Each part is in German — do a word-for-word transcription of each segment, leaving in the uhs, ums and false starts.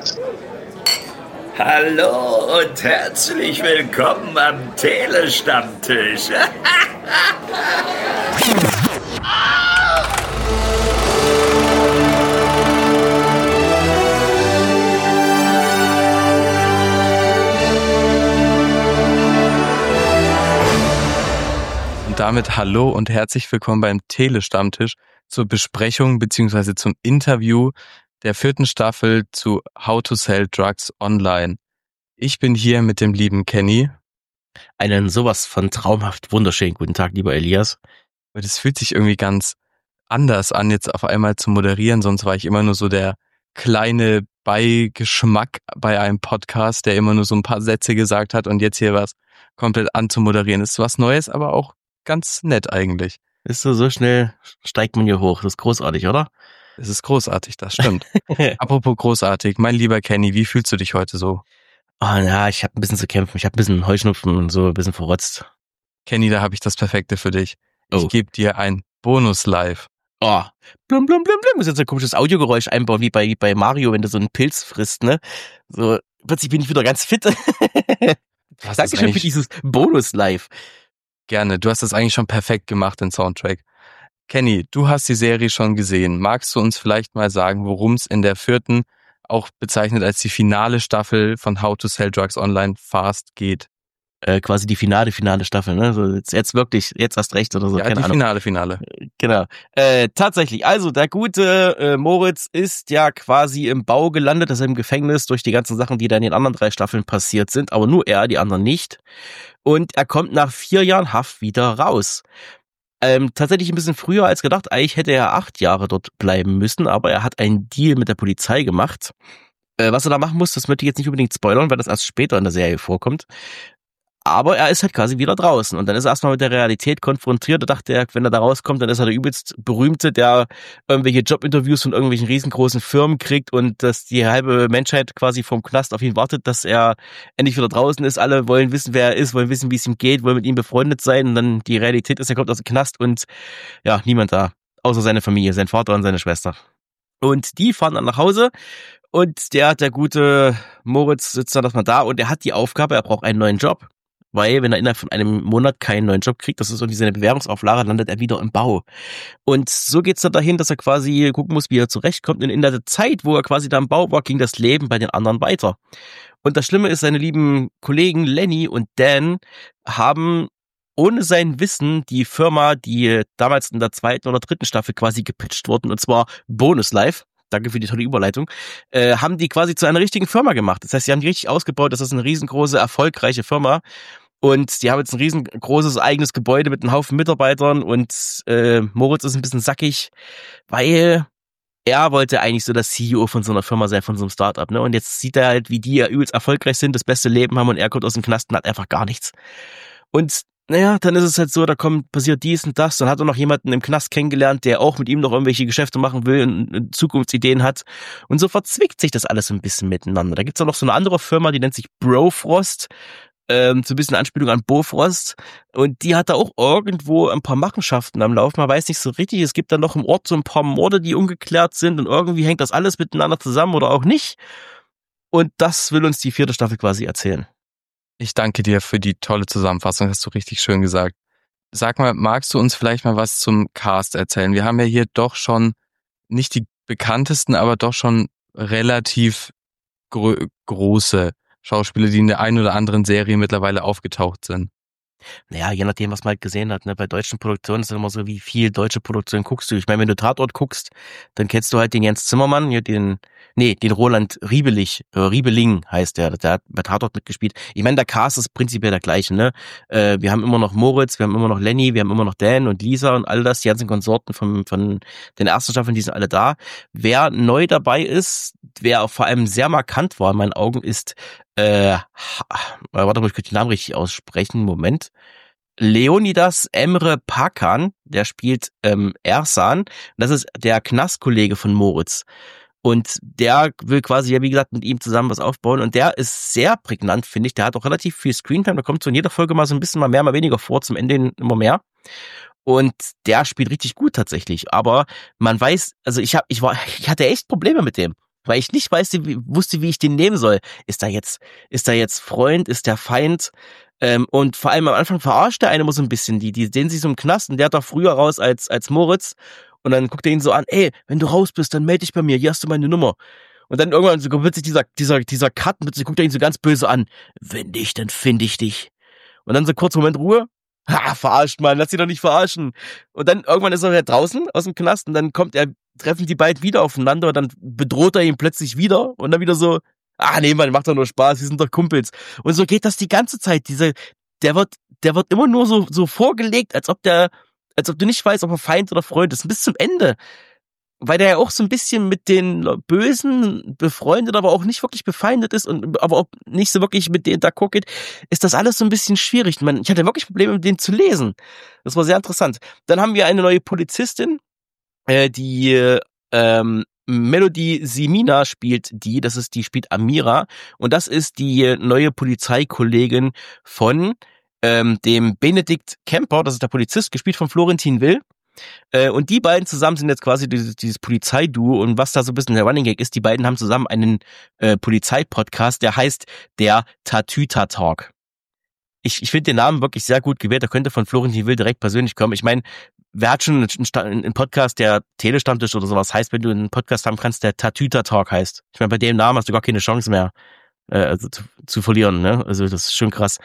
Hallo und herzlich willkommen am Telestammtisch. Und damit hallo und herzlich willkommen beim Telestammtisch zur Besprechung bzw. zum Interview der vierten Staffel zu How to Sell Drugs Online. Ich bin hier mit dem lieben Kenny. Einen sowas von traumhaft wunderschönen guten Tag, lieber Elias. Das fühlt sich irgendwie ganz anders an, jetzt auf einmal zu moderieren. Sonst war ich immer nur so der kleine Beigeschmack bei einem Podcast, der immer nur so ein paar Sätze gesagt hat und jetzt hier was komplett anzumoderieren. Ist was Neues, aber auch ganz nett eigentlich. Ist so, so schnell steigt man hier hoch. Das ist großartig, oder? Es ist großartig, das stimmt. Apropos großartig, mein lieber Kenny, wie fühlst du dich heute so? Oh ja, ich habe ein bisschen zu kämpfen. Ich habe ein bisschen Heuschnupfen und so ein bisschen verrotzt. Kenny, da habe ich das Perfekte für dich. Oh. Ich gebe dir ein Bonus-Live. Oh, blum, blum, blum, blum. Muss jetzt ein komisches Audiogeräusch einbauen, wie bei, bei Mario, wenn du so einen Pilz frisst, ne? So, plötzlich bin ich wieder ganz fit. Dankeschön für dieses Bonus-Live. Gerne, du hast das eigentlich schon perfekt gemacht, den Soundtrack. Kenny, du hast die Serie schon gesehen. Magst du uns vielleicht mal sagen, worum es in der vierten, auch bezeichnet als die finale Staffel von How to Sell Drugs Online Fast geht? Äh, quasi die finale, finale Staffel, ne? So, jetzt, jetzt wirklich, jetzt hast recht oder so. Ja, keine die Ahnung. finale, finale. Genau. Äh, tatsächlich, also der gute äh, Moritz ist ja quasi im Bau gelandet, also im Gefängnis durch die ganzen Sachen, die da in den anderen drei Staffeln passiert sind, aber nur er, die anderen nicht. Und er kommt nach vier Jahren Haft wieder raus. Ähm, tatsächlich ein bisschen früher als gedacht. Eigentlich hätte er acht Jahre dort bleiben müssen, aber er hat einen Deal mit der Polizei gemacht. Äh, was er da machen muss, das möchte ich jetzt nicht unbedingt spoilern, weil das erst später in der Serie vorkommt. Aber er ist halt quasi wieder draußen und dann ist er erstmal mit der Realität konfrontiert. Da dachte er, wenn er da rauskommt, dann ist er der übelst Berühmte, der irgendwelche Jobinterviews von irgendwelchen riesengroßen Firmen kriegt und dass die halbe Menschheit quasi vom Knast auf ihn wartet, dass er endlich wieder draußen ist. Alle wollen wissen, wer er ist, wollen wissen, wie es ihm geht, wollen mit ihm befreundet sein und dann die Realität ist, er kommt aus dem Knast und ja, niemand da, außer seine Familie, sein Vater und seine Schwester. Und die fahren dann nach Hause. Und der, der gute Moritz sitzt dann erstmal da und er hat die Aufgabe, er braucht einen neuen Job. Weil, wenn er innerhalb von einem Monat keinen neuen Job kriegt, das ist irgendwie seine Bewährungsauflage, landet er wieder im Bau. Und so geht's dann dahin, dass er quasi gucken muss, wie er zurechtkommt. Und in der Zeit, wo er quasi da im Bau war, ging das Leben bei den anderen weiter. Und das Schlimme ist, seine lieben Kollegen Lenny und Dan haben ohne sein Wissen die Firma, die damals in der zweiten oder dritten Staffel quasi gepitcht wurden, und zwar Bonus Live, danke für die tolle Überleitung, äh, haben die quasi zu einer richtigen Firma gemacht. Das heißt, sie haben die richtig ausgebaut, das ist eine riesengroße, erfolgreiche Firma. Und die haben jetzt ein riesengroßes eigenes Gebäude mit einem Haufen Mitarbeitern und äh, Moritz ist ein bisschen sackig, weil er wollte eigentlich so das C E O von so einer Firma sein, von so einem Startup, ne? Und jetzt sieht er halt, wie die ja übelst erfolgreich sind, das beste Leben haben und er kommt aus dem Knast und hat einfach gar nichts. Und naja, dann ist es halt so, da kommt, passiert dies und das, dann hat er noch jemanden im Knast kennengelernt, der auch mit ihm noch irgendwelche Geschäfte machen will und Zukunftsideen hat. Und so verzwickt sich das alles so ein bisschen miteinander. Da gibt's auch noch so eine andere Firma, die nennt sich Brofrost. Ähm, so ein bisschen Anspielung an Bofrost. Und die hat da auch irgendwo ein paar Machenschaften am Laufen. Man weiß nicht so richtig. Es gibt da noch im Ort so ein paar Morde, die ungeklärt sind. Und irgendwie hängt das alles miteinander zusammen oder auch nicht. Und das will uns die vierte Staffel quasi erzählen. Ich danke dir für die tolle Zusammenfassung, hast du richtig schön gesagt. Sag mal, magst du uns vielleicht mal was zum Cast erzählen? Wir haben ja hier doch schon nicht die bekanntesten, aber doch schon relativ gro- große Schauspieler, die in der einen oder anderen Serie mittlerweile aufgetaucht sind. Naja, je nachdem, was man halt gesehen hat, ne? Bei deutschen Produktionen ist es immer so, wie viel deutsche Produktion guckst du. Ich meine, wenn du Tatort guckst, dann kennst du halt den Jens Zimmermann, hier den, nee, den Roland Riebelich, äh, Riebeling heißt der, der hat bei Tatort mitgespielt. Ich meine, der Cast ist prinzipiell der gleiche, ne? Äh, wir haben immer noch Moritz, wir haben immer noch Lenny, wir haben immer noch Dan und Lisa und all das, die ganzen Konsorten von, von den ersten Staffeln, die sind alle da. Wer neu dabei ist, wer auch vor allem sehr markant war in meinen Augen, ist Äh, warte mal, ich könnte den Namen richtig aussprechen. Moment. Leonidas Emre Pakan, der spielt ähm, Ersan. Das ist der Knastkollege von Moritz. Und der will quasi, ja wie gesagt, mit ihm zusammen was aufbauen. Und der ist sehr prägnant, finde ich. Der hat auch relativ viel Screentime. Da kommt so in jeder Folge mal so ein bisschen mal mehr, mal weniger vor. Zum Ende immer mehr. Und der spielt richtig gut tatsächlich. Aber man weiß, also ich hab, ich war, ich hatte echt Probleme mit dem. weil ich nicht weiß, wie, wusste, wie ich den nehmen soll. Ist da jetzt, ist da jetzt Freund, ist der Feind? Ähm, und vor allem am Anfang verarscht der eine immer so ein bisschen, die, die sehen sich so im Knast und der hat doch früher raus als, als Moritz. Und dann guckt er ihn so an, ey, wenn du raus bist, dann melde dich bei mir, hier hast du meine Nummer. Und dann irgendwann so wird sich dieser, dieser, dieser Cut, mit, guckt er ihn so ganz böse an. Wenn nicht, dann finde ich dich. Und dann so kurz Moment Ruhe. Ha, verarscht, Mann, lass sie doch nicht verarschen. Und dann irgendwann ist er wieder draußen aus dem Knast und dann kommt er, treffen die beiden wieder aufeinander und dann bedroht er ihn plötzlich wieder und dann wieder so, ah nee, Mann, macht doch nur Spaß, wir sind doch Kumpels. Und so geht das die ganze Zeit. Diese, der wird, der wird immer nur so, so vorgelegt, als ob der, als ob du nicht weißt, ob er Feind oder Freund ist, bis zum Ende. Weil der ja auch so ein bisschen mit den Bösen befreundet, aber auch nicht wirklich befeindet ist und aber auch nicht so wirklich mit denen da guckt, ist das alles so ein bisschen schwierig. Man, ich hatte wirklich Probleme, mit denen zu lesen. Das war sehr interessant. Dann haben wir eine neue Polizistin, äh, die ähm, Melody Simina spielt die, das ist die spielt Amira und das ist die neue Polizeikollegin von ähm, dem Benedikt Kemper, das ist der Polizist, gespielt von Florentin Will. Äh, und die beiden zusammen sind jetzt quasi dieses, dieses Polizeiduo und was da so ein bisschen der Running Gag ist, die beiden haben zusammen einen äh, Polizeipodcast, der heißt der Tatüta Talk. Ich, ich finde den Namen wirklich sehr gut gewählt, der könnte von Florentin Will direkt persönlich kommen. Ich meine, wer hat schon einen, einen Podcast, der Telestammtisch oder sowas heißt, wenn du einen Podcast haben kannst, der Tatüta Talk heißt. Ich meine, bei dem Namen hast du gar keine Chance mehr äh, also zu, zu verlieren, ne? Also das ist schon krass.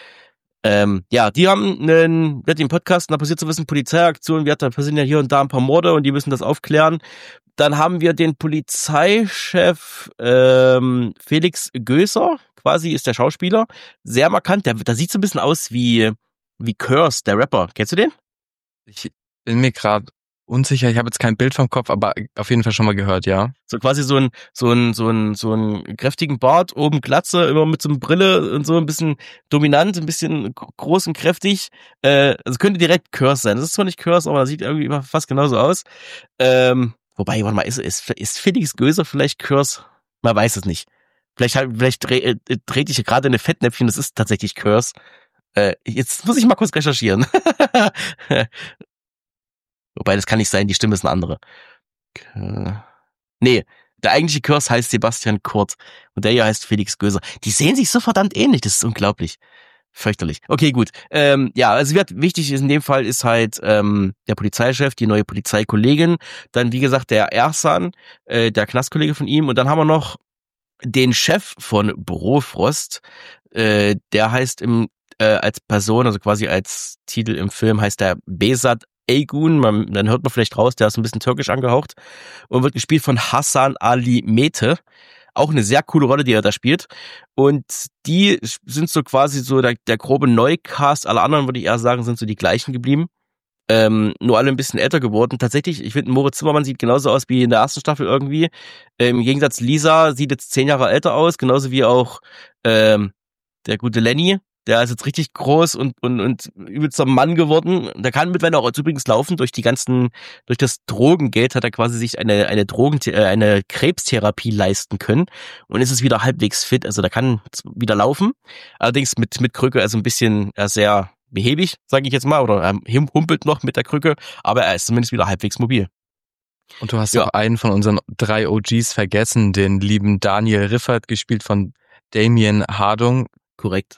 Ähm, ja, die haben einen, wird den Podcast, da passiert so ein bisschen Polizeiaktion, wir da passieren ja hier und da ein paar Morde und die müssen das aufklären. Dann haben wir den Polizeichef ähm, Felix Gößer, quasi ist der Schauspieler, sehr markant, der, der sieht so ein bisschen aus wie wie Curse, der Rapper. Kennst du den? Ich bin mir gerade unsicher, ich habe jetzt kein Bild vom Kopf, aber auf jeden Fall schon mal gehört, ja. So quasi so ein so ein so ein so ein kräftigen Bart, oben Glatze, immer mit so einer Brille und so ein bisschen dominant, ein bisschen groß und kräftig. Äh, also könnte direkt Curse sein. Das ist zwar nicht Curse, aber das sieht irgendwie immer fast genauso aus. Ähm, wobei, warte mal, ist ist ist Felix Gößer vielleicht Curse? Man weiß es nicht. Vielleicht vielleicht dreht äh, dreht ich gerade eine Fettnäpfchen, das ist tatsächlich Curse. Äh, jetzt muss ich mal kurz recherchieren. Wobei, das kann nicht sein, die Stimme ist eine andere. Nee, der eigentliche Curse heißt Sebastian Kurt und der hier heißt Felix Gößer. Die sehen sich so verdammt ähnlich, das ist unglaublich. Fürchterlich. Okay, gut. Ähm, ja, also wird wichtig ist in dem Fall ist halt ähm, der Polizeichef, die neue Polizeikollegin, dann wie gesagt der Ersan, äh, der Knastkollege von ihm und dann haben wir noch den Chef von Bürofrost, äh, der heißt im äh, als Person, also quasi als Titel im Film heißt der Besat Aygun, man, dann hört man vielleicht raus, der ist ein bisschen türkisch angehaucht und wird gespielt von Hasan Ali Mete. Auch eine sehr coole Rolle, die er da spielt. Und die sind so quasi so der, der grobe Neukast. Alle anderen, würde ich eher sagen, sind so die gleichen geblieben. Ähm, nur alle ein bisschen älter geworden. Tatsächlich, ich finde, Moritz Zimmermann sieht genauso aus wie in der ersten Staffel irgendwie. Ähm, Im Gegensatz, Lisa sieht jetzt zehn Jahre älter aus, genauso wie auch ähm, der gute Lenny. Der ist jetzt richtig groß und und und übelster Mann geworden. Der kann mittlerweile auch übrigens laufen durch die ganzen, durch das Drogengeld hat er quasi sich eine eine Drogen äh, eine Krebstherapie leisten können und ist es wieder halbwegs fit. Also der kann wieder laufen. Allerdings mit mit Krücke, also ein bisschen äh, sehr behäbig, sage ich jetzt mal, oder er humpelt noch mit der Krücke, aber er ist zumindest wieder halbwegs mobil. Und du hast ja auch einen von unseren drei O Gs vergessen, den lieben Daniel Riffert, gespielt von Damien Hardung. Korrekt.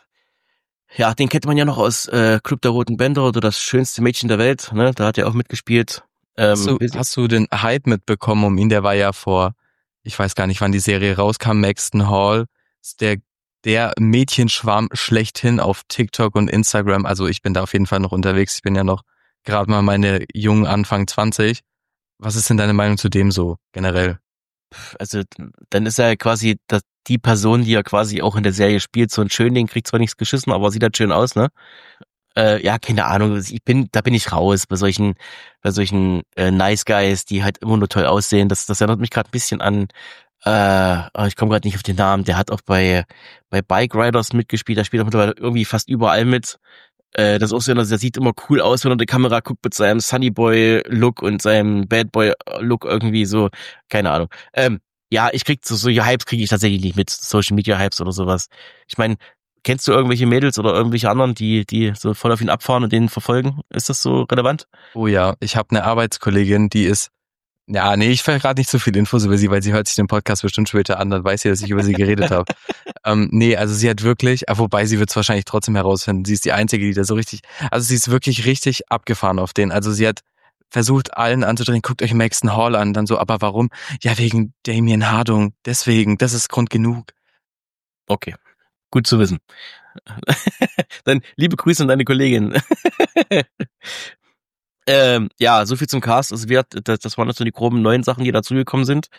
Ja, den kennt man ja noch aus äh, Club der Roten Bänder oder Das schönste Mädchen der Welt, ne? Da hat er auch mitgespielt. Ähm, hast, du, hast du den Hype mitbekommen um ihn? Der war ja vor, ich weiß gar nicht, wann die Serie rauskam, Maxton Hall, der der Mädchenschwarm schlechthin auf TikTok und Instagram. Also ich bin da auf jeden Fall noch unterwegs. Ich bin ja noch gerade mal meine jungen Anfang zwanzig. Was ist denn deine Meinung zu dem so generell? Also dann ist er quasi das, die Person, die er quasi auch in der Serie spielt. So ein Schönling, kriegt zwar nichts geschissen, aber sieht halt schön aus, ne? Äh, ja, keine Ahnung. Ich bin, da bin ich raus bei solchen, bei solchen äh, Nice Guys, die halt immer nur toll aussehen. Das, das erinnert mich gerade ein bisschen an. Äh, ich komme gerade nicht auf den Namen. Der hat auch bei bei Bike Riders mitgespielt. Der spielt auch mittlerweile irgendwie fast überall mit. Äh, das ist auch so, der sieht immer cool aus, wenn er in die Kamera guckt mit seinem Sunnyboy-Look und seinem Badboy-Look irgendwie so. Keine Ahnung. Ähm, ja, ich krieg so solche Hypes kriege ich tatsächlich nicht mit, Social Media Hypes oder sowas. Ich meine, kennst du irgendwelche Mädels oder irgendwelche anderen, die die so voll auf ihn abfahren und den verfolgen? Ist das so relevant? Oh ja, ich habe eine Arbeitskollegin, die ist Ja, nee, ich verrate nicht so viel Infos über sie, weil sie hört sich den Podcast bestimmt später an, dann weiß sie, dass ich über sie geredet habe. Ähm, nee, also sie hat wirklich, ah, wobei sie wird es wahrscheinlich trotzdem herausfinden, sie ist die Einzige, die da so richtig, also sie ist wirklich richtig abgefahren auf den. Also sie hat versucht, allen anzudrehen, guckt euch Maxton Hall an, dann so, aber warum? Ja, wegen Damien Hardung, deswegen, das ist Grund genug. Okay, gut zu wissen. Dann liebe Grüße an deine Kollegin. ähm, ja, so viel zum Cast. Also wir, das, das waren jetzt so die groben neuen Sachen, die dazugekommen sind.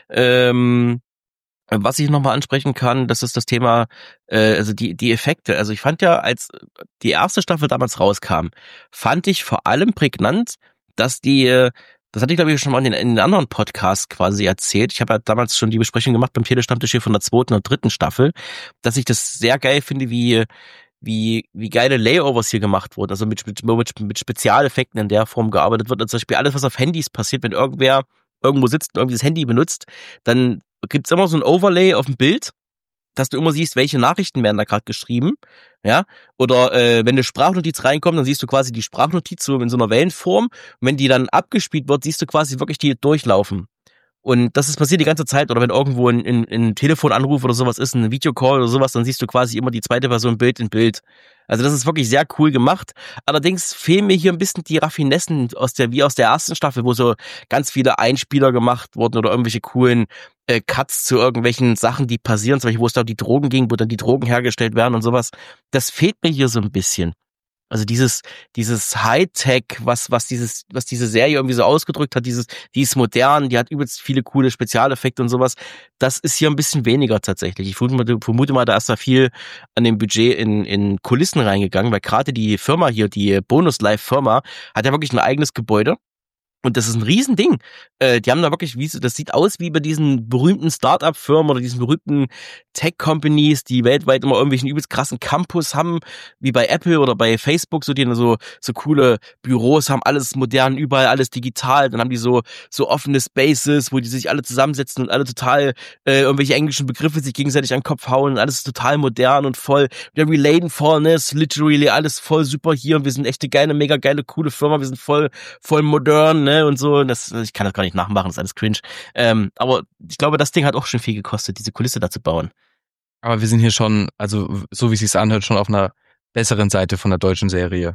Ähm, was ich nochmal ansprechen kann, das ist das Thema, äh, also die die Effekte. Also ich fand ja, als die erste Staffel damals rauskam, fand ich vor allem prägnant, dass die, äh, das hatte ich glaube ich schon mal in den, in den anderen Podcasts quasi erzählt. Ich habe ja damals schon die Besprechung gemacht beim Telestammtisch hier von der zweiten und dritten Staffel, dass ich das sehr geil finde, wie wie wie geile Layovers hier gemacht wurden, also mit, mit, mit, mit Spezialeffekten in der Form gearbeitet wird. Also zum Beispiel alles, was auf Handys passiert, wenn irgendwer irgendwo sitzt und irgendwie das Handy benutzt, dann gibt's immer so ein Overlay auf dem Bild, dass du immer siehst, welche Nachrichten werden da gerade geschrieben, ja, oder äh, wenn eine Sprachnotiz reinkommt, dann siehst du quasi die Sprachnotiz so in so einer Wellenform und wenn die dann abgespielt wird, siehst du quasi wirklich die durchlaufen. Und das ist passiert die ganze Zeit, oder wenn irgendwo ein, ein, ein Telefonanruf oder sowas ist, ein Videocall oder sowas, dann siehst du quasi immer die zweite Person Bild in Bild. Also das ist wirklich sehr cool gemacht. Allerdings fehlen mir hier ein bisschen die Raffinessen aus der, wie aus der ersten Staffel, wo so ganz viele Einspieler gemacht wurden oder irgendwelche coolen äh, Cuts zu irgendwelchen Sachen, die passieren, zum Beispiel, wo es da um die Drogen ging, wo dann die Drogen hergestellt werden und sowas. Das fehlt mir hier so ein bisschen. Also dieses, dieses Hightech, was, was dieses, was diese Serie irgendwie so ausgedrückt hat, dieses, die ist modern, die hat übelst viele coole Spezialeffekte und sowas. Das ist hier ein bisschen weniger tatsächlich. Ich vermute, vermute mal, da ist da viel an dem Budget in, in Kulissen reingegangen, weil gerade die Firma hier, die Bonus Life Firma, hat ja wirklich ein eigenes Gebäude. Und das ist ein Riesending. Äh, die haben da wirklich, wie das sieht aus wie bei diesen berühmten Start-up-Firmen oder diesen berühmten Tech-Companies, die weltweit immer irgendwelchen übelst krassen Campus haben, wie bei Apple oder bei Facebook, so die dann so so coole Büros haben, alles modern, überall alles digital. Dann haben die so so offene Spaces, wo die sich alle zusammensetzen und alle total äh, irgendwelche englischen Begriffe sich gegenseitig an den Kopf hauen und alles ist total modern und voll ja, Relatedness, literally alles voll super hier und wir sind echt eine geile, mega geile, coole Firma, wir sind voll voll modern, ne, und so. Das, ich kann das gar nicht nachmachen, das ist alles cringe. Ähm, aber ich glaube, das Ding hat auch schon viel gekostet, diese Kulisse da zu bauen. Aber wir sind hier schon, also so wie es sich anhört, schon auf einer besseren Seite von der deutschen Serie.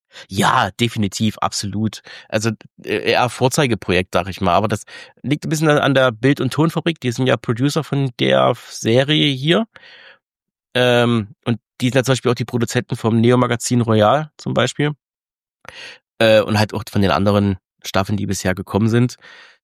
Ja, definitiv, absolut. Also eher Vorzeigeprojekt, sag ich mal. Aber das liegt ein bisschen an der Bild- und Tonfabrik. Die sind ja Producer von der Serie hier. Ähm, und die sind ja zum Beispiel auch die Produzenten vom Neo-Magazin Royal zum Beispiel. Äh, und halt auch von den anderen Staffeln, die bisher gekommen sind.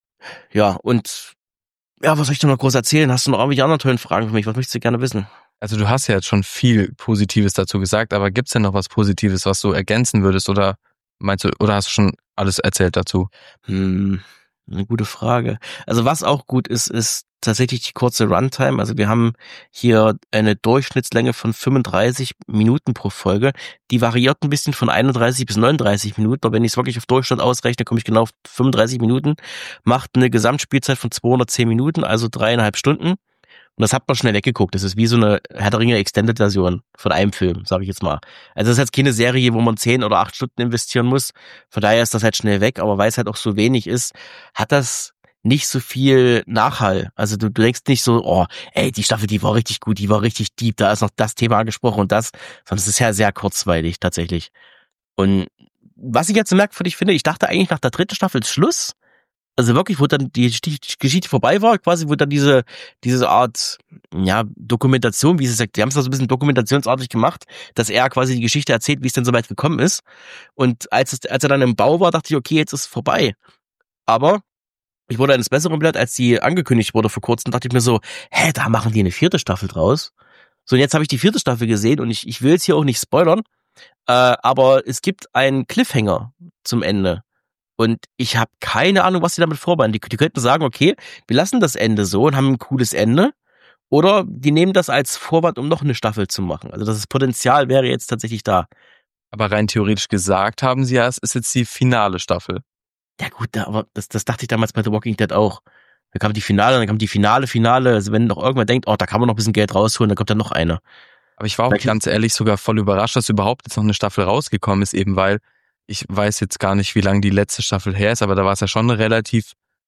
Ja, und ja, was soll ich denn noch groß erzählen? Hast du noch irgendwelche anderen tollen Fragen für mich? Was möchtest du gerne wissen? Also du hast ja jetzt schon viel Positives dazu gesagt, aber gibt's denn noch was Positives, was du ergänzen würdest oder meinst du, oder hast du schon alles erzählt dazu? Hm, eine gute Frage. Also was auch gut ist, ist tatsächlich die kurze Runtime. Also wir haben hier eine Durchschnittslänge von fünfunddreißig Minuten pro Folge. Die variiert ein bisschen von einunddreißig bis neununddreißig Minuten. Aber wenn ich es wirklich auf Durchschnitt ausrechne, komme ich genau auf fünfunddreißig Minuten. Macht eine Gesamtspielzeit von zweihundertzehn Minuten, also dreieinhalb Stunden. Und das hat man schnell weggeguckt. Das ist wie so eine Herr der Ringe Extended-Version von einem Film, sage ich jetzt mal. Also das ist jetzt keine Serie, wo man zehn oder acht Stunden investieren muss. Von daher ist das halt schnell weg. Aber weil es halt auch so wenig ist, hat das nicht so viel Nachhall. Also du, du denkst nicht so, oh, ey, die Staffel, die war richtig gut, die war richtig deep, da ist noch das Thema angesprochen und das. Sondern es ist ja sehr kurzweilig tatsächlich. Und was ich jetzt merkwürdig finde, ich dachte eigentlich nach der dritten Staffel ist Schluss. Also wirklich, wo dann die Geschichte vorbei war, quasi, wo dann diese diese Art, ja, Dokumentation, wie sie sagt, die haben es da so ein bisschen dokumentationsartig gemacht, dass er quasi die Geschichte erzählt, wie es denn so weit gekommen ist. Und als es, als er dann im Bau war, dachte ich, okay, jetzt ist es vorbei. Aber ich wurde eines Besseren belehrt, als die angekündigt wurde vor kurzem, dachte ich mir so, hä, da machen die eine vierte Staffel draus. So, und jetzt habe ich die vierte Staffel gesehen und ich ich will jetzt hier auch nicht spoilern, äh, aber es gibt einen Cliffhanger zum Ende. Und ich habe keine Ahnung, was sie damit vorbereiten. Die, die könnten sagen, okay, wir lassen das Ende so und haben ein cooles Ende. Oder die nehmen das als Vorwand, um noch eine Staffel zu machen. Also das Potenzial wäre jetzt tatsächlich da. Aber rein theoretisch gesagt haben sie ja, es ist jetzt die finale Staffel. Ja gut, aber das, das dachte ich damals bei The Walking Dead auch. Da kam die Finale, dann kam die Finale, Finale. Also wenn noch irgendwer denkt, oh, da kann man noch ein bisschen Geld rausholen, dann kommt dann noch eine. Aber ich war auch ganz ehrlich sogar voll überrascht, dass überhaupt jetzt noch eine Staffel rausgekommen ist, eben weil ich weiß jetzt gar nicht, wie lange die letzte Staffel her ist, aber da war es ja schon eine relativ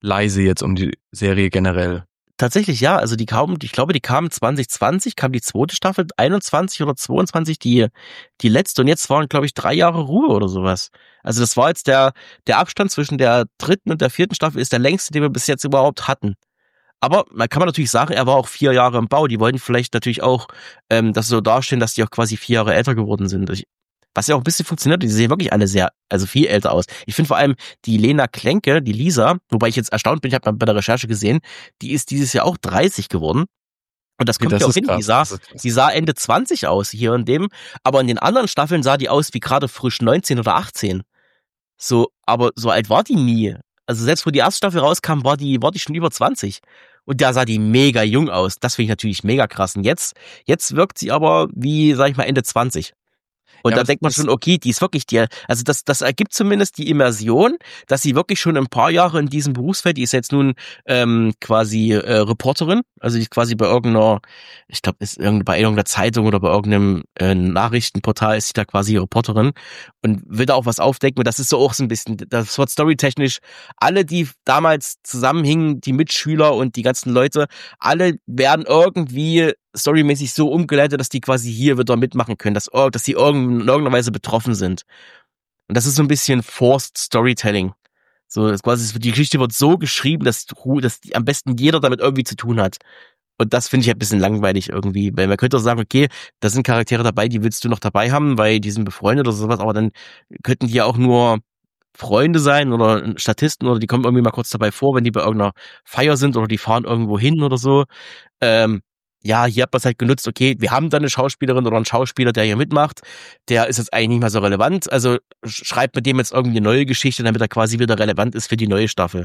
leise jetzt um die Serie generell. Tatsächlich, ja. Also die kamen, ich glaube, die kamen zwanzig zwanzig, kam die zweite Staffel, einundzwanzig oder zweiundzwanzig die, die letzte. Und jetzt waren, glaube ich, drei Jahre Ruhe oder sowas. Also das war jetzt der, der Abstand zwischen der dritten und der vierten Staffel ist der längste, den wir bis jetzt überhaupt hatten. Aber man kann man natürlich sagen, er war auch vier Jahre im Bau. Die wollten vielleicht natürlich auch, ähm, das so darstellen, dass die auch quasi vier Jahre älter geworden sind. Ich, was ja auch ein bisschen funktioniert, die sehen wirklich alle sehr, also viel älter aus. Ich finde vor allem die Lena Klenke, die Lisa, wobei ich jetzt erstaunt bin, ich habe bei der Recherche gesehen, die ist dieses Jahr auch dreißig geworden. Und das kommt ja auch hin, die sah, die sah Ende zwanzig aus hier und dem, aber in den anderen Staffeln sah die aus wie gerade frisch neunzehn oder achtzehn. So, aber so alt war die nie. Also selbst wo die erste Staffel rauskam, war die, war die schon über zwanzig. Und da sah die mega jung aus. Das finde ich natürlich mega krass. Und jetzt, jetzt wirkt sie aber wie, sag ich mal, Ende zwanzig. Und ja, da denkt man schon, okay, die ist wirklich die, also das, das ergibt zumindest die Immersion, dass sie wirklich schon ein paar Jahre in diesem Berufsfeld, die ist jetzt nun ähm, quasi äh, Reporterin, also die ist quasi bei irgendeiner, ich glaube, ist irgend, bei irgendeiner Zeitung oder bei irgendeinem äh, Nachrichtenportal ist sie da quasi Reporterin und will da auch was aufdecken. Und das ist so auch so ein bisschen, das wird storytechnisch, alle, die damals zusammenhingen, die Mitschüler und die ganzen Leute, alle werden irgendwie storymäßig so umgeleitet, dass die quasi hier wieder mitmachen können, dass, dass die in irgendeiner Weise betroffen sind. Und das ist so ein bisschen Forced Storytelling. So, das quasi, die Geschichte wird so geschrieben, dass, dass am besten jeder damit irgendwie zu tun hat. Und das finde ich ein bisschen langweilig irgendwie, weil man könnte auch sagen, okay, da sind Charaktere dabei, die willst du noch dabei haben, weil die sind befreundet oder sowas, aber dann könnten die ja auch nur Freunde sein oder Statisten oder die kommen irgendwie mal kurz dabei vor, wenn die bei irgendeiner Feier sind oder die fahren irgendwo hin oder so. Ähm, ja, hier hat man es halt genutzt, okay, wir haben da eine Schauspielerin oder einen Schauspieler, der hier mitmacht, der ist jetzt eigentlich nicht mehr so relevant, also schreibt mit dem jetzt irgendwie eine neue Geschichte, damit er quasi wieder relevant ist für die neue Staffel.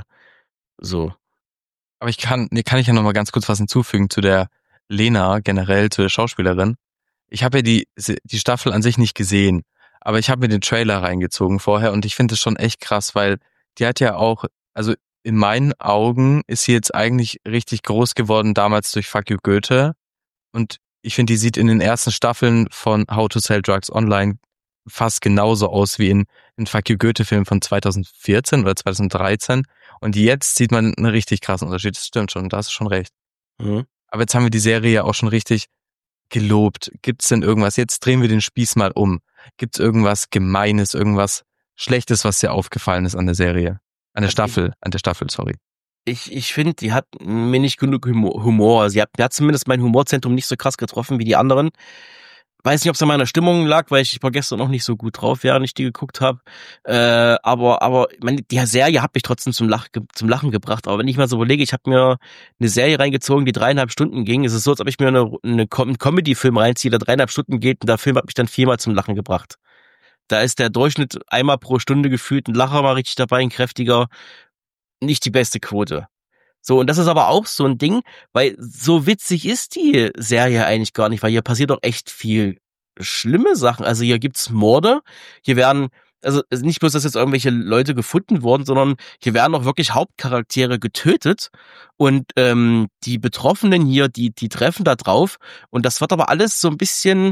So. Aber ich kann, nee, kann ich ja noch mal ganz kurz was hinzufügen zu der Lena, generell zu der Schauspielerin. Ich habe ja die, die Staffel an sich nicht gesehen, aber ich habe mir den Trailer reingezogen vorher und ich finde es schon echt krass, weil die hat ja auch, also in meinen Augen ist sie jetzt eigentlich richtig groß geworden, damals durch Fuck You Goethe. Und ich finde, die sieht in den ersten Staffeln von How to Sell Drugs Online fast genauso aus wie in, in Fuck You Goethe-Film von zweitausendvierzehn oder zweitausenddreizehn. Und jetzt sieht man einen richtig krassen Unterschied. Das stimmt schon, da hast du schon recht. Mhm. Aber jetzt haben wir die Serie ja auch schon richtig gelobt. Gibt es denn irgendwas? Jetzt drehen wir den Spieß mal um. Gibt es irgendwas Gemeines, irgendwas Schlechtes, was dir aufgefallen ist an der Serie? An der Staffel, an der Staffel, sorry. Ich, ich finde, die hat mir nicht genug Humor. Sie hat, die hat zumindest mein Humorzentrum nicht so krass getroffen wie die anderen. Weiß nicht, ob es an meiner Stimmung lag, weil ich war gestern noch nicht so gut drauf, während ich die geguckt habe. Äh, aber, aber meine, die Serie hat mich trotzdem zum, Lach, zum Lachen gebracht. Aber wenn ich mal so überlege, ich habe mir eine Serie reingezogen, die dreieinhalb Stunden ging. Es ist so, als ob ich mir eine, eine einen Comedy-Film reinziehe, der dreieinhalb Stunden geht und der Film hat mich dann viermal zum Lachen gebracht. Da ist der Durchschnitt einmal pro Stunde gefühlt ein Lacher mal richtig dabei, ein kräftiger, nicht die beste Quote. So, und das ist aber auch so ein Ding, weil so witzig ist die Serie eigentlich gar nicht, weil hier passiert doch echt viel schlimme Sachen. Also hier gibt's Morde, hier werden, also nicht bloß, dass jetzt irgendwelche Leute gefunden wurden, sondern hier werden auch wirklich Hauptcharaktere getötet und ähm, die Betroffenen hier, die die treffen da drauf und das wird aber alles so ein bisschen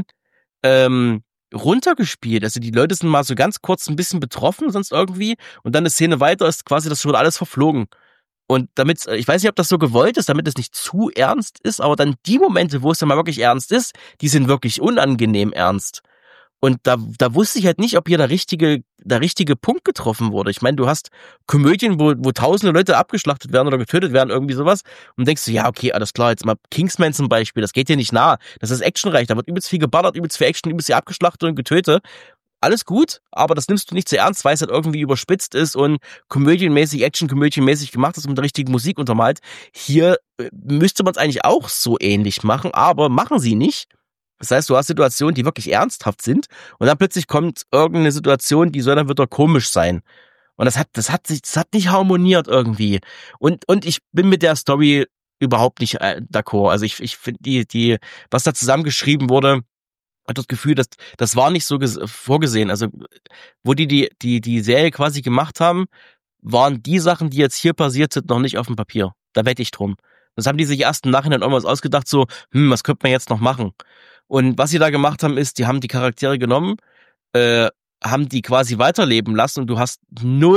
ähm, runtergespielt. Also die Leute sind mal so ganz kurz ein bisschen betroffen, sonst irgendwie. Und dann eine Szene weiter ist quasi das schon alles verflogen. Und damit, ich weiß nicht, ob das so gewollt ist, damit es nicht zu ernst ist, aber dann die Momente, wo es dann mal wirklich ernst ist, die sind wirklich unangenehm ernst. Und da, da wusste ich halt nicht, ob hier der richtige, der richtige Punkt getroffen wurde. Ich meine, du hast Komödien, wo, wo tausende Leute abgeschlachtet werden oder getötet werden, irgendwie sowas. Und denkst du, ja, okay, alles klar, jetzt mal Kingsman zum Beispiel, das geht dir nicht nah. Das ist actionreich, da wird übelst viel geballert, übelst viel Action, übelst viel abgeschlachtet und getötet. Alles gut, aber das nimmst du nicht zu ernst, weil es halt irgendwie überspitzt ist und komödienmäßig, Action-komödienmäßig gemacht ist und mit der richtigen Musik untermalt. Hier müsste man es eigentlich auch so ähnlich machen, aber machen sie nicht. Das heißt, du hast Situationen, die wirklich ernsthaft sind und dann plötzlich kommt irgendeine Situation, die soll dann wieder komisch sein. Und das hat, das hat sich, das hat nicht harmoniert irgendwie. Und, und ich bin mit der Story überhaupt nicht äh, d'accord. Also ich, ich finde die, die, was da zusammengeschrieben wurde, hat das Gefühl, dass das war nicht so ges- vorgesehen. Also wo die, die, die, die Serie quasi gemacht haben, waren die Sachen, die jetzt hier passiert sind, noch nicht auf dem Papier. Da wette ich drum. Das haben die sich erst im Nachhinein irgendwas ausgedacht, so, hm, was könnte man jetzt noch machen? Und was sie da gemacht haben, ist, die haben die Charaktere genommen, äh, haben die quasi weiterleben lassen und du hast null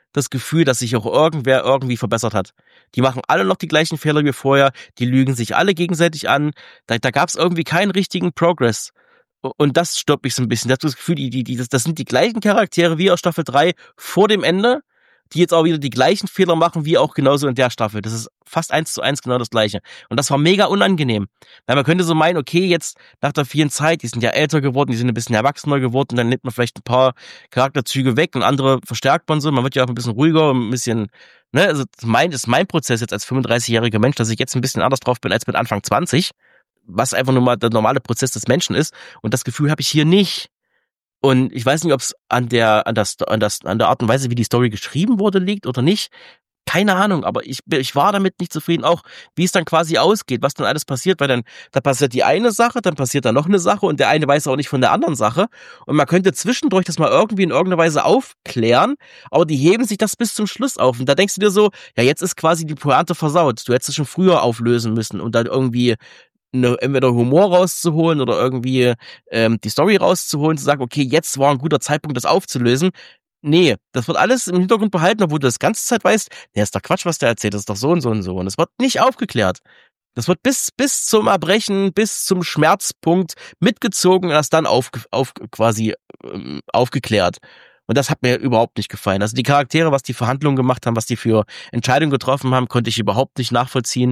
das Gefühl, dass sich auch irgendwer irgendwie verbessert hat. Die machen alle noch die gleichen Fehler wie vorher, die lügen sich alle gegenseitig an, da, da gab es irgendwie keinen richtigen Progress. Und das stört mich so ein bisschen. Ich habe das Gefühl, die, die, die, das, das sind die gleichen Charaktere wie aus Staffel drei vor dem Ende, die jetzt auch wieder die gleichen Fehler machen wie auch genauso in der Staffel. Das ist fast eins zu eins genau das Gleiche. Und das war mega unangenehm. Weil man könnte so meinen, okay, jetzt nach der vielen Zeit, die sind ja älter geworden, die sind ein bisschen erwachsener geworden, dann nimmt man vielleicht ein paar Charakterzüge weg und andere verstärkt man so. Man wird ja auch ein bisschen ruhiger und ein bisschen, ne, also mein, ist mein Prozess jetzt als fünfunddreißigjähriger Mensch, dass ich jetzt ein bisschen anders drauf bin als mit Anfang zwanzig, was einfach nur mal der normale Prozess des Menschen ist. Und das Gefühl habe ich hier nicht. Und ich weiß nicht, ob es an der, an das, an das, an der Art und Weise, wie die Story geschrieben wurde, liegt oder nicht. Keine Ahnung, aber ich, ich war damit nicht zufrieden, auch wie es dann quasi ausgeht, was dann alles passiert, weil dann, da passiert die eine Sache, dann passiert da noch eine Sache und der eine weiß auch nicht von der anderen Sache. Und man könnte zwischendurch das mal irgendwie in irgendeiner Weise aufklären, aber die heben sich das bis zum Schluss auf. Und da denkst du dir so, ja, jetzt ist quasi die Pointe versaut. Du hättest es schon früher auflösen müssen und dann irgendwie eine, entweder Humor rauszuholen oder irgendwie ähm, die Story rauszuholen, zu sagen, okay, jetzt war ein guter Zeitpunkt, das aufzulösen. Nee, das wird alles im Hintergrund behalten, obwohl du das ganze Zeit weißt, der ist doch Quatsch, was der erzählt, das ist doch so und so und so. Und es wird nicht aufgeklärt. Das wird bis bis zum Erbrechen, bis zum Schmerzpunkt mitgezogen und erst dann auf, auf quasi ähm, aufgeklärt. Und das hat mir überhaupt nicht gefallen. Also die Charaktere, was die Verhandlungen gemacht haben, was die für Entscheidungen getroffen haben, konnte ich überhaupt nicht nachvollziehen.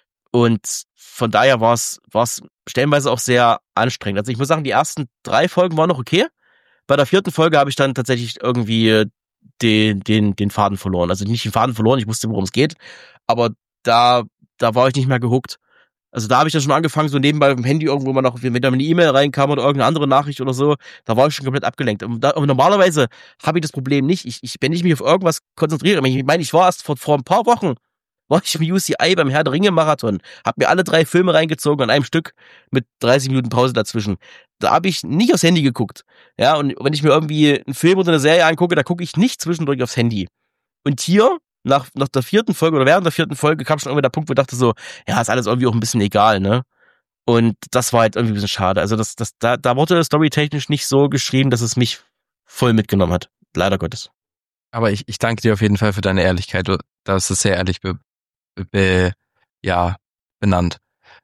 Und von daher war es war es stellenweise auch sehr anstrengend. Also ich muss sagen, die ersten drei Folgen waren noch okay. Bei der vierten Folge habe ich dann tatsächlich irgendwie den den den Faden verloren. Also nicht den Faden verloren, ich wusste, worum es geht, aber da da war ich nicht mehr gehuckt. Also da habe ich dann schon angefangen, so nebenbei im Handy irgendwo mal noch, wenn da eine E-Mail reinkam oder irgendeine andere Nachricht oder so, da war ich schon komplett abgelenkt. Und, da, und normalerweise habe ich das Problem nicht. Ich, ich, wenn ich mich auf irgendwas konzentriere, ich meine, ich war erst vor, vor ein paar Wochen, war ich im U C I beim Herr der Ringe Marathon, habe mir alle drei Filme reingezogen an einem Stück mit dreißig Minuten Pause dazwischen. Da habe ich nicht aufs Handy geguckt. Ja, und wenn ich mir irgendwie einen Film oder eine Serie angucke, da gucke ich nicht zwischendurch aufs Handy. Und hier, nach, nach der vierten Folge oder während der vierten Folge kam schon irgendwie der Punkt, wo ich dachte so, ja, ist alles irgendwie auch ein bisschen egal, ne? Und das war halt irgendwie ein bisschen schade. Also das, das, da, da wurde storytechnisch nicht so geschrieben, dass es mich voll mitgenommen hat. Leider Gottes. Aber ich, ich danke dir auf jeden Fall für deine Ehrlichkeit. Du hast es sehr ehrlich be, be, ja, benannt.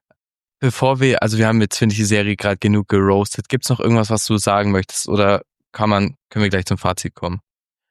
Bevor wir, also wir haben jetzt, finde ich, die Serie gerade genug geroastet. Gibt's noch irgendwas, was du sagen möchtest? Oder kann man, können wir gleich zum Fazit kommen?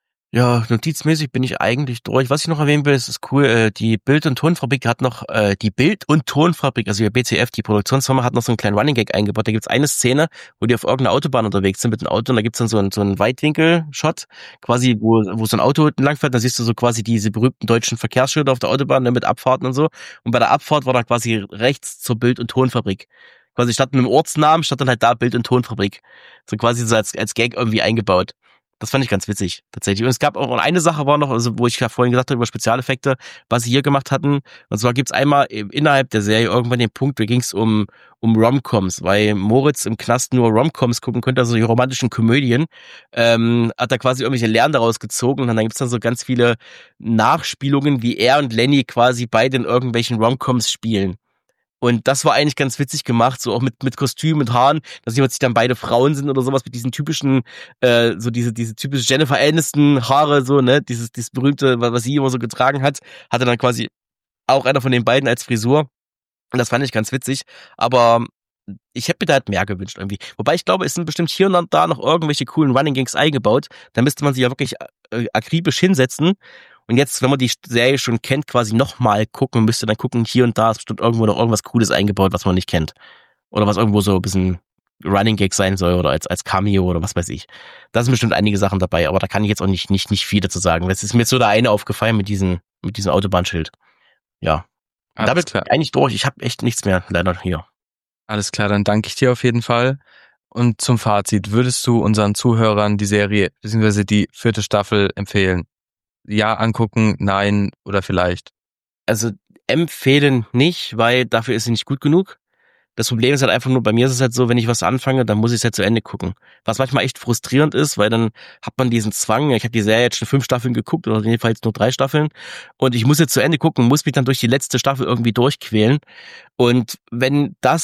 Ja, notizmäßig bin ich eigentlich durch. Was ich noch erwähnen will, ist, ist cool, äh, die Bild- und Tonfabrik hat noch, äh, die Bild- und Tonfabrik, also die B C F, die Produktionsfirma, hat noch so einen kleinen Running Gag eingebaut. Da gibt's eine Szene, wo die auf irgendeiner Autobahn unterwegs sind mit dem Auto und da gibt's dann so einen, so einen Weitwinkel-Shot, quasi, wo, wo so ein Auto entlangfährt, da siehst du so quasi diese berühmten deutschen Verkehrsschilder auf der Autobahn, ne, mit Abfahrten und so. Und bei der Abfahrt war da quasi rechts zur Bild- und Tonfabrik. Quasi statt einem Ortsnamen, statt dann halt da Bild- und Tonfabrik. So quasi so als, als Gag irgendwie eingebaut. Das fand ich ganz witzig, tatsächlich. Und es gab auch eine Sache war noch, also wo ich ja vorhin gesagt habe über Spezialeffekte, was sie hier gemacht hatten. Und zwar gibt's einmal innerhalb der Serie irgendwann den Punkt, da ging's um um Romcoms, weil Moritz im Knast nur Romcoms gucken konnte, also die romantischen Komödien, ähm, hat er quasi irgendwelche Lernen daraus gezogen. Und dann gibt's dann so ganz viele Nachspielungen, wie er und Lenny quasi beide in irgendwelchen Romcoms spielen. Und das war eigentlich ganz witzig gemacht, so auch mit mit Kostüm, mit Haaren, dass jemand sich dann beide Frauen sind oder sowas mit diesen typischen, äh, so diese diese typische Jennifer Aniston Haare, so, ne, dieses dieses berühmte, was sie immer so getragen hat, hatte dann quasi auch einer von den beiden als Frisur. Und das fand ich ganz witzig, aber ich hätte mir da halt mehr gewünscht irgendwie. Wobei ich glaube, es sind bestimmt hier und da noch irgendwelche coolen Running Gags eingebaut. Da müsste man sich ja wirklich äh, akribisch hinsetzen. Und jetzt, wenn man die Serie schon kennt, quasi nochmal gucken, müsste dann gucken, hier und da ist bestimmt irgendwo noch irgendwas Cooles eingebaut, was man nicht kennt. Oder was irgendwo so ein bisschen Running Gag sein soll oder als als Cameo oder was weiß ich. Da sind bestimmt einige Sachen dabei, aber da kann ich jetzt auch nicht nicht nicht viel dazu sagen. Es ist mir jetzt so der eine aufgefallen mit diesem mit diesem Autobahnschild. Ja. Und damit bin ich eigentlich durch. Ich habe echt nichts mehr leider hier. Alles klar, dann danke ich dir auf jeden Fall. Und zum Fazit, würdest du unseren Zuhörern die Serie bzw. die vierte Staffel empfehlen? Ja, angucken, nein oder vielleicht? Also empfehlen nicht, weil dafür ist sie nicht gut genug. Das Problem ist halt einfach nur, bei mir ist es halt so, wenn ich was anfange, dann muss ich es halt zu Ende gucken. Was manchmal echt frustrierend ist, weil dann hat man diesen Zwang, ich habe die Serie jetzt schon fünf Staffeln geguckt, oder jedenfalls nur drei Staffeln, und ich muss jetzt zu Ende gucken, muss mich dann durch die letzte Staffel irgendwie durchquälen. Und wenn das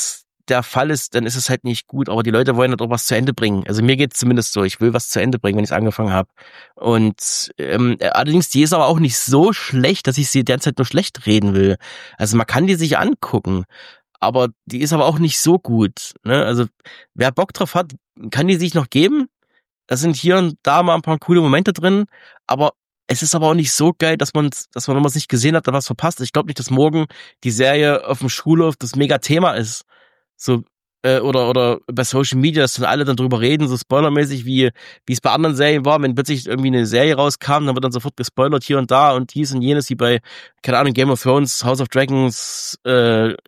der Fall ist, dann ist es halt nicht gut, aber die Leute wollen halt auch was zu Ende bringen. Also mir geht's zumindest so, ich will was zu Ende bringen, wenn ich es angefangen habe. Und ähm, allerdings, die ist aber auch nicht so schlecht, dass ich sie derzeit nur schlecht reden will. Also man kann die sich angucken, aber die ist aber auch nicht so gut. Ne? Also wer Bock drauf hat, kann die sich noch geben. Da sind hier und da mal ein paar coole Momente drin, aber es ist aber auch nicht so geil, dass man, dass man, wenn man es nicht gesehen hat, da was verpasst. Ich glaube nicht, dass morgen die Serie auf dem Schulhof das mega Thema ist. So, äh, oder, oder bei Social Media, dass dann alle dann drüber reden, so spoilermäßig, wie, wie es bei anderen Serien war, wenn plötzlich irgendwie eine Serie rauskam, dann wird dann sofort gespoilert hier und da und dies und jenes, wie bei, keine Ahnung, Game of Thrones, House of Dragons, äh, äh,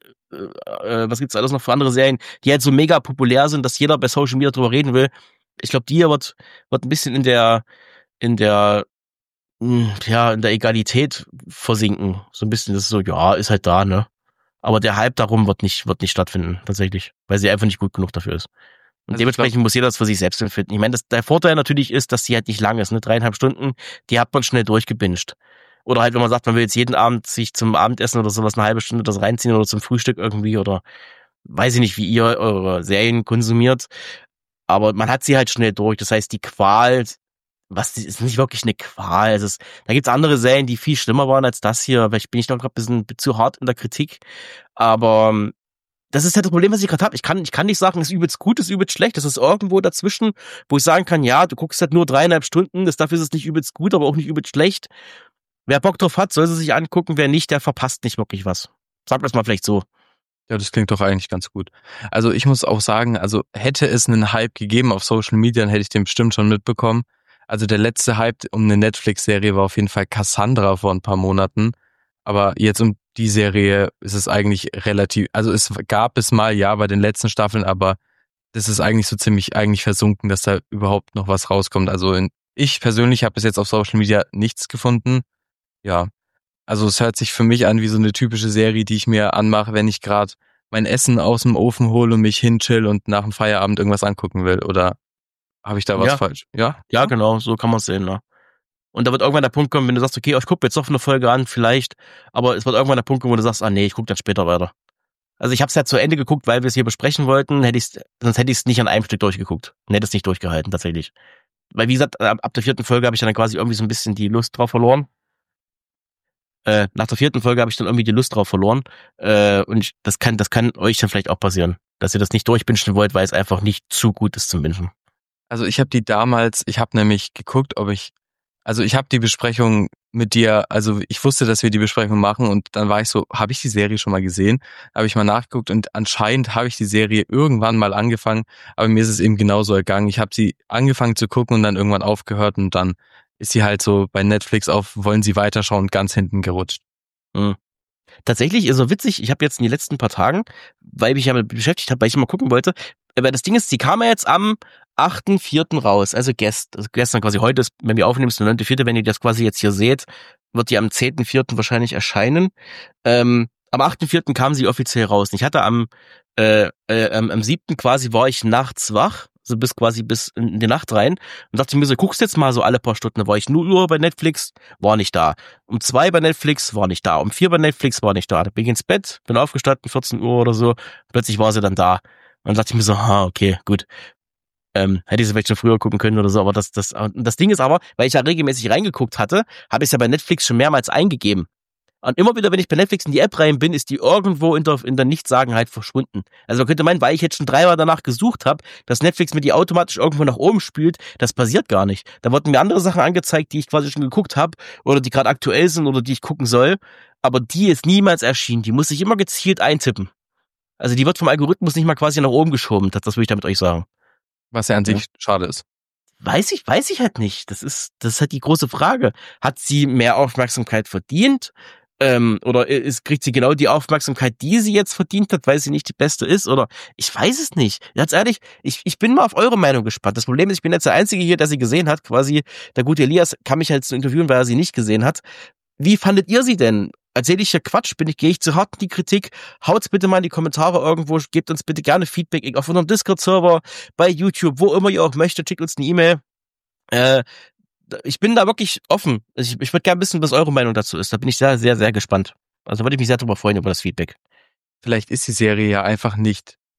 was gibt's alles noch für andere Serien, die halt so mega populär sind, dass jeder bei Social Media drüber reden will. Ich glaube, die hier wird, wird ein bisschen in der, in der, mh, ja, in der Egalität versinken. So ein bisschen, das ist so, ja, ist halt da, ne? Aber der Hype darum wird nicht, wird nicht stattfinden, tatsächlich, weil sie einfach nicht gut genug dafür ist. Und Also dementsprechend glaub, muss jeder das für sich selbst empfinden. Ich meine, das, der Vorteil natürlich ist, dass sie halt nicht lang ist, ne? Dreieinhalb Stunden, die hat man schnell durchgebinged. Oder halt, wenn man sagt, man will jetzt jeden Abend sich zum Abendessen oder sowas eine halbe Stunde das reinziehen oder zum Frühstück irgendwie oder weiß ich nicht, wie ihr eure Serien konsumiert. Aber man hat sie halt schnell durch. Das heißt, die Qual, was ist nicht wirklich eine Qual. Es ist, da gibt's andere Serien, die viel schlimmer waren als das hier. Vielleicht bin ich noch gerade ein bisschen zu hart in der Kritik. Aber ähm, das ist halt das Problem, was ich gerade habe. Ich kann, ich kann nicht sagen, es ist übelst gut, es ist übelst schlecht. Das ist irgendwo dazwischen, wo ich sagen kann, ja, du guckst halt nur dreieinhalb Stunden, das dafür ist es nicht übelst gut, aber auch nicht übelst schlecht. Wer Bock drauf hat, soll sie sich angucken. Wer nicht, der verpasst nicht wirklich was. Sag das mal vielleicht so. ja, das klingt doch eigentlich ganz gut. Also ich muss auch sagen, also hätte es einen Hype gegeben auf Social Media, dann hätte ich den bestimmt schon mitbekommen. Also der letzte Hype um eine Netflix-Serie war auf jeden Fall Cassandra vor ein paar Monaten. Aber jetzt um die Serie ist es eigentlich relativ, also es gab es mal, ja, bei den letzten Staffeln, aber das ist eigentlich so ziemlich eigentlich versunken, dass da überhaupt noch was rauskommt. Also in, ich persönlich habe bis jetzt auf Social Media nichts gefunden. Ja, also es hört sich für mich an wie so eine typische Serie, die ich mir anmache, wenn ich gerade mein Essen aus dem Ofen hole und mich hinchill und nach dem Feierabend irgendwas angucken will. Oder habe ich da was Ja. falsch? Ja? Ja, genau, so kann man es sehen, ne? Und da wird irgendwann der Punkt kommen, wenn du sagst, okay, ich gucke jetzt noch eine Folge an, vielleicht, aber es wird irgendwann der Punkt kommen, wo du sagst, ah nee, ich gucke dann später weiter. Also ich habe es ja zu Ende geguckt, weil wir es hier besprechen wollten, hätte ich's, sonst hätte ich es nicht an einem Stück durchgeguckt und hätte es nicht durchgehalten, tatsächlich. Weil wie gesagt, ab ab der vierten Folge habe ich dann quasi irgendwie so ein bisschen die Lust drauf verloren. Äh, nach der vierten Folge habe ich dann irgendwie die Lust drauf verloren. Äh, und ich, das kann, das kann euch dann vielleicht auch passieren, dass ihr das nicht durchbingen wollt, weil es einfach nicht zu gut ist zum Bingen. Also ich habe die damals, ich habe nämlich geguckt, ob ich, also ich habe die Besprechung mit dir, also ich wusste, dass wir die Besprechung machen und dann war ich so, habe ich die Serie schon mal gesehen? Habe ich mal nachgeguckt und anscheinend habe ich die Serie irgendwann mal angefangen, aber mir ist es eben genauso ergangen. Ich habe sie angefangen zu gucken und dann irgendwann aufgehört und dann ist sie halt so bei Netflix auf, wollen sie weiterschauen, ganz hinten gerutscht. Mhm. Tatsächlich ist so witzig, ich habe jetzt in den letzten paar Tagen, weil ich mich damit beschäftigt habe, weil ich mal gucken wollte, aber das Ding ist, sie kam ja jetzt am achten vierten raus, also gest, also gestern quasi, heute ist, wenn wir aufnehmen, ist der neunte vierte, wenn ihr das quasi jetzt hier seht, wird die am zehnten vierten wahrscheinlich erscheinen. Ähm, am achten vierten kam sie offiziell raus. Ich hatte am, äh, äh, am siebten quasi war ich nachts wach, so bis quasi bis in die Nacht rein und dachte mir so, guckst jetzt mal so alle paar Stunden, da war ich null Uhr bei Netflix, war nicht da. Um zwei bei Netflix, war nicht da. Um vier bei Netflix, war nicht da. Da bin ich ins Bett, bin aufgestanden, vierzehn Uhr oder so, plötzlich war sie dann da. Und dann dachte ich mir so, ah, okay, gut. Ähm, hätte ich sie vielleicht schon früher gucken können oder so, aber das, das, das Ding ist aber, weil ich ja regelmäßig reingeguckt hatte, habe ich es ja bei Netflix schon mehrmals eingegeben. Und immer wieder, wenn ich bei Netflix in die App rein bin, ist die irgendwo in der, in der Nichtsagenheit verschwunden. Also man könnte meinen, weil ich jetzt schon dreimal danach gesucht habe, dass Netflix mir die automatisch irgendwo nach oben spült, das passiert gar nicht. Da wurden mir andere Sachen angezeigt, die ich quasi schon geguckt habe oder die gerade aktuell sind oder die ich gucken soll, aber die ist niemals erschienen. Die muss ich immer gezielt eintippen. Also die wird vom Algorithmus nicht mal quasi nach oben geschoben, das, das will ich damit euch sagen. Was ja an sich Ja. schade ist. Weiß ich, weiß ich halt nicht. Das ist, das ist halt die große Frage. Hat sie mehr Aufmerksamkeit verdient? Ähm, oder ist, kriegt sie genau die Aufmerksamkeit, die sie jetzt verdient hat, weil sie nicht die Beste ist? Oder ich weiß es nicht. Ganz ehrlich, ich, ich bin mal auf eure Meinung gespannt. Das Problem ist, ich bin jetzt der Einzige hier, der sie gesehen hat. Quasi der gute Elias kann mich halt so interviewen, weil er sie nicht gesehen hat. Wie fandet ihr sie denn? Erzähle ich ja Quatsch, bin ich, gehe ich zu hart in die Kritik? Haut's bitte mal in die Kommentare irgendwo, gebt uns bitte gerne Feedback auf unserem Discord-Server, bei YouTube, wo immer ihr auch möchtet, schickt uns eine E-Mail. Äh, ich bin da wirklich offen. Ich, ich würde gerne wissen, was eure Meinung dazu ist. Da bin ich sehr, sehr, sehr gespannt. Also würde ich mich sehr darüber freuen, über das Feedback. Vielleicht ist die Serie ja einfach nicht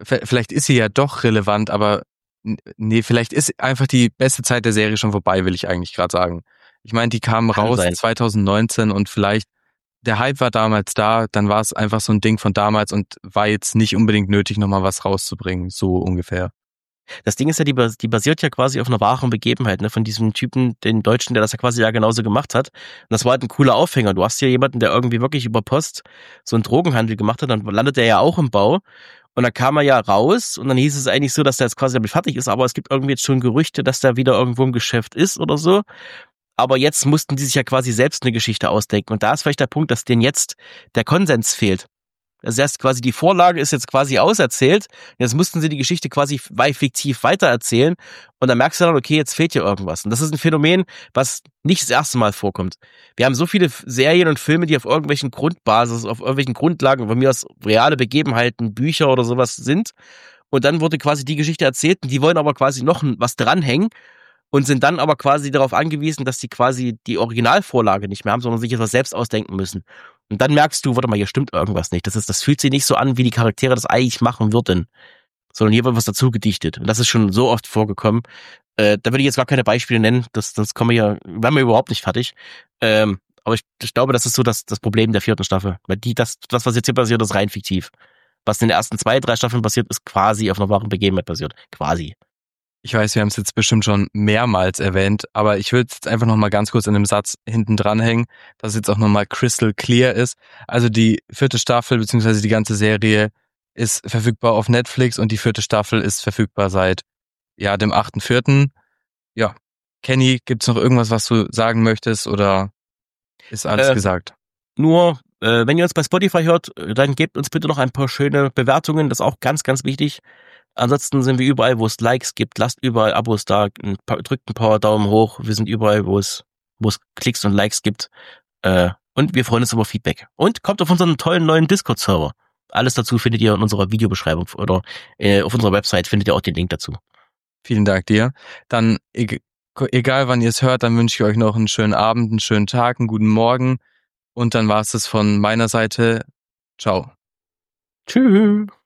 vielleicht ist sie ja doch relevant, aber nee, vielleicht ist einfach die beste Zeit der Serie schon vorbei, will ich eigentlich gerade sagen. Ich meine, die kam Kann raus sein. zwanzig neunzehn und vielleicht der Hype war damals da, dann war es einfach so ein Ding von damals und war jetzt nicht unbedingt nötig, nochmal was rauszubringen, so ungefähr. Das Ding ist ja, die, bas- die basiert ja quasi auf einer wahren Begebenheit, ne, von diesem Typen, den Deutschen, der das ja quasi ja genauso gemacht hat. Und das war halt ein cooler Aufhänger. Du hast hier jemanden, der irgendwie wirklich über Post so einen Drogenhandel gemacht hat, dann landet er ja auch im Bau. Und dann kam er ja raus und dann hieß es eigentlich so, dass der jetzt quasi damit fertig ist, aber es gibt irgendwie jetzt schon Gerüchte, dass der wieder irgendwo im Geschäft ist oder so. Aber jetzt mussten die sich ja quasi selbst eine Geschichte ausdenken. Und da ist vielleicht der Punkt, dass denen jetzt der Konsens fehlt. Das heißt quasi, die Vorlage ist jetzt quasi auserzählt. Jetzt mussten sie die Geschichte quasi wei- fiktiv weitererzählen. Und dann merkst du dann, okay, jetzt fehlt hier irgendwas. Und das ist ein Phänomen, was nicht das erste Mal vorkommt. Wir haben so viele F- Serien und Filme, die auf irgendwelchen Grundbasis, auf irgendwelchen Grundlagen, von mir aus reale Begebenheiten, Bücher oder sowas sind. Und dann wurde quasi die Geschichte erzählt und die wollen aber quasi noch ein- was dranhängen und sind dann aber quasi darauf angewiesen, dass sie quasi die Originalvorlage nicht mehr haben, sondern sich etwas selbst ausdenken müssen. Und dann merkst du, warte mal, hier stimmt irgendwas nicht. Das ist, das fühlt sich nicht so an, wie die Charaktere das eigentlich machen würden. Sondern hier wird was dazu gedichtet. Und das ist schon so oft vorgekommen. Äh, da würde ich jetzt gar keine Beispiele nennen, das, sonst kommen wir ja, werden wir überhaupt nicht fertig. Ähm, aber ich, ich glaube, das ist so das, das Problem der vierten Staffel. Weil die, das, das, was jetzt hier passiert, ist rein fiktiv. Was in den ersten zwei, drei Staffeln passiert, ist quasi auf einer wahren Begebenheit passiert. Quasi. Ich weiß, wir haben es jetzt bestimmt schon mehrmals erwähnt, aber ich würde jetzt einfach nochmal ganz kurz in einem Satz hinten dranhängen, dass es jetzt auch nochmal crystal clear ist. Also die vierte Staffel beziehungsweise die ganze Serie ist verfügbar auf Netflix und die vierte Staffel ist verfügbar seit ja dem achten vierten Ja, Kenny, gibt's noch irgendwas, was du sagen möchtest oder ist alles Äh, gesagt? Nur, äh, wenn ihr uns bei Spotify hört, äh, dann gebt uns bitte noch ein paar schöne Bewertungen. Das ist auch ganz, ganz wichtig. Ansonsten sind wir überall, wo es Likes gibt. Lasst überall Abos da. Ein paar, drückt ein paar Daumen hoch. Wir sind überall, wo es, wo es Klicks und Likes gibt. Äh, und wir freuen uns über Feedback. Und kommt auf unseren tollen neuen Discord-Server. Alles dazu findet ihr in unserer Videobeschreibung oder äh, auf unserer Website findet ihr auch den Link dazu. Vielen Dank dir. Dann, eg- egal wann ihr es hört, dann wünsche ich euch noch einen schönen Abend, einen schönen Tag, einen guten Morgen und dann war es das von meiner Seite. Ciao. Tschüss.